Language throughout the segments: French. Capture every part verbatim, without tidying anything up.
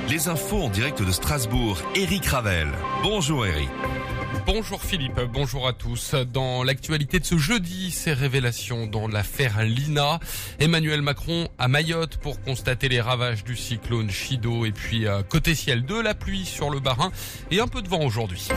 Les infos en direct de Strasbourg, Eric Ravel. Bonjour Eric. Bonjour Philippe, bonjour à tous. Dans l'actualité de ce jeudi, ces révélations dans l'affaire Lina. Emmanuel Macron à Mayotte pour constater les ravages du cyclone Chido et puis euh, côté ciel de la pluie sur le Bas-Rhin et un peu de vent aujourd'hui.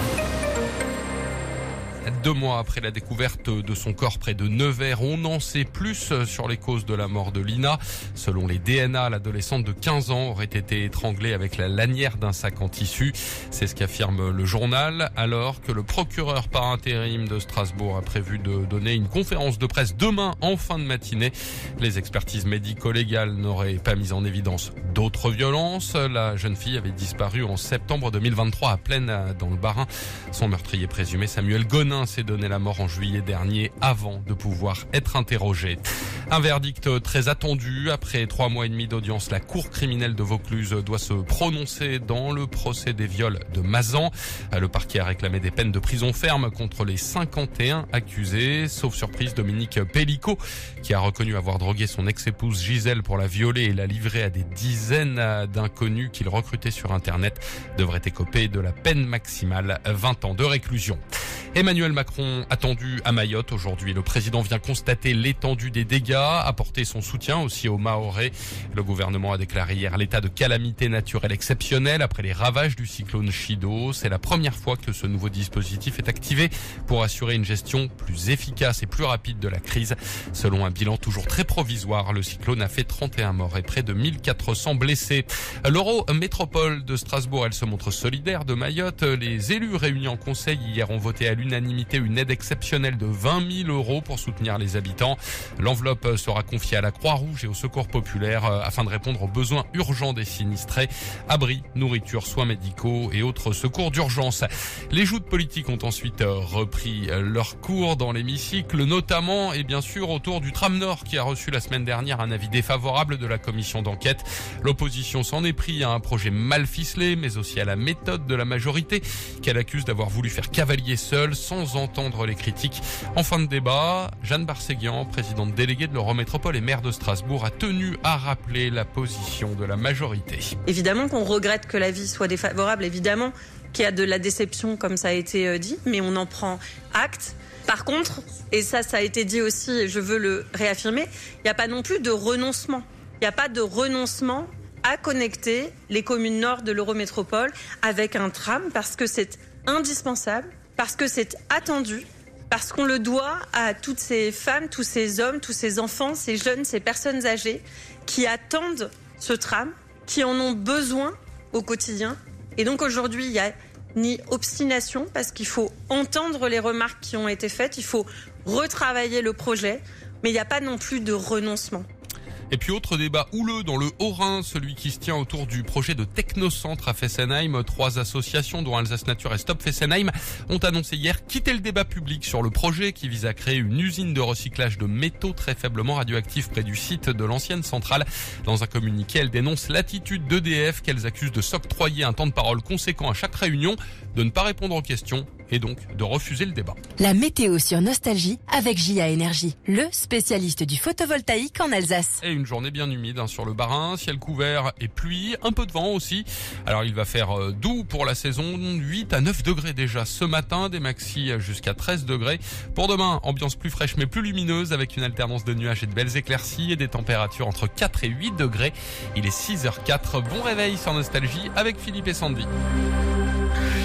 Deux mois après la découverte de son corps près de Nevers, on en sait plus sur les causes de la mort de Lina. Selon les D N A, l'adolescente de quinze ans aurait été étranglée avec la lanière d'un sac en tissu. C'est ce qu'affirme le journal, alors que le procureur par intérim de Strasbourg a prévu de donner une conférence de presse demain en fin de matinée. Les expertises médico-légales n'auraient pas mis en évidence d'autres violences. La jeune fille avait disparu en septembre deux mille vingt-trois à Plaine dans le Bas-Rhin. Son meurtrier présumé, Samuel Gonin, s'est donné la mort en juillet dernier avant de pouvoir être interrogé. Un verdict très attendu. Après trois mois et demi d'audience, la cour criminelle de Vaucluse doit se prononcer dans le procès des viols de Mazan. Le parquet a réclamé des peines de prison ferme contre les cinquante et un accusés. Sauf surprise, Dominique Pellicot, qui a reconnu avoir drogué son ex-épouse Gisèle pour la violer et la livrer à des dizaines d'inconnus qu'il recrutait sur Internet, devrait écoper de la peine maximale, vingt ans de réclusion. Emmanuel Macron attendu à Mayotte aujourd'hui. Le président vient constater l'étendue des dégâts, apporter son soutien aussi aux Mahorais. Le gouvernement a déclaré hier l'état de calamité naturelle exceptionnelle après les ravages du cyclone Chido. C'est la première fois que ce nouveau dispositif est activé pour assurer une gestion plus efficace et plus rapide de la crise. Selon un bilan toujours très provisoire, le cyclone a fait trente et un morts et près de mille quatre cents blessés. L'Eurométropole de Strasbourg, elle se montre solidaire de Mayotte. Les élus réunis en conseil hier ont voté à l'unanimité une aide exceptionnelle de vingt mille euros pour soutenir les habitants. L'enveloppe sera confiée à la Croix-Rouge et au Secours populaire afin de répondre aux besoins urgents des sinistrés, abris, nourriture, soins médicaux et autres secours d'urgence. Les joutes politiques ont ensuite repris leur cours dans l'hémicycle, notamment et bien sûr autour du tram Nord qui a reçu la semaine dernière un avis défavorable de la commission d'enquête. L'opposition s'en est pris à un projet mal ficelé, mais aussi à la méthode de la majorité qu'elle accuse d'avoir voulu faire cavalier seul sans entendre les critiques. En fin de débat, Jeanne Barséguian, présidente déléguée de l'Eurométropole et maire de Strasbourg, a tenu à rappeler la position de la majorité. Évidemment qu'on regrette que l'avis soit défavorable, évidemment qu'il y a de la déception comme ça a été dit, mais on en prend acte. Par contre, et ça, ça a été dit aussi et je veux le réaffirmer, il n'y a pas non plus de renoncement. Il n'y a pas de renoncement à connecter les communes nord de l'Eurométropole avec un tram parce que c'est indispensable, parce que c'est attendu, parce qu'on le doit à toutes ces femmes, tous ces hommes, tous ces enfants, ces jeunes, ces personnes âgées qui attendent ce tram, qui en ont besoin au quotidien. Et donc aujourd'hui, il n'y a ni obstination parce qu'il faut entendre les remarques qui ont été faites, il faut retravailler le projet, mais il n'y a pas non plus de renoncement. Et puis autre débat houleux dans le Haut-Rhin, celui qui se tient autour du projet de technocentre à Fessenheim. Trois associations, dont Alsace Nature et Stop Fessenheim, ont annoncé hier quitter le débat public sur le projet qui vise à créer une usine de recyclage de métaux très faiblement radioactifs près du site de l'ancienne centrale. Dans un communiqué, elles dénoncent l'attitude d'E D F qu'elles accusent de s'octroyer un temps de parole conséquent à chaque réunion, de ne pas répondre aux questions et donc de refuser le débat. La météo sur Nostalgie avec J A Énergie, le spécialiste du photovoltaïque en Alsace. Et une journée bien humide hein, sur le Bas-Rhin, ciel couvert et pluie, un peu de vent aussi. Alors il va faire euh, doux pour la saison, huit à neuf degrés déjà ce matin, des maxis jusqu'à treize degrés. Pour demain, ambiance plus fraîche mais plus lumineuse avec une alternance de nuages et de belles éclaircies et des températures entre quatre et huit degrés. Il est six heures zéro quatre, bon réveil sur Nostalgie avec Philippe et Sandy.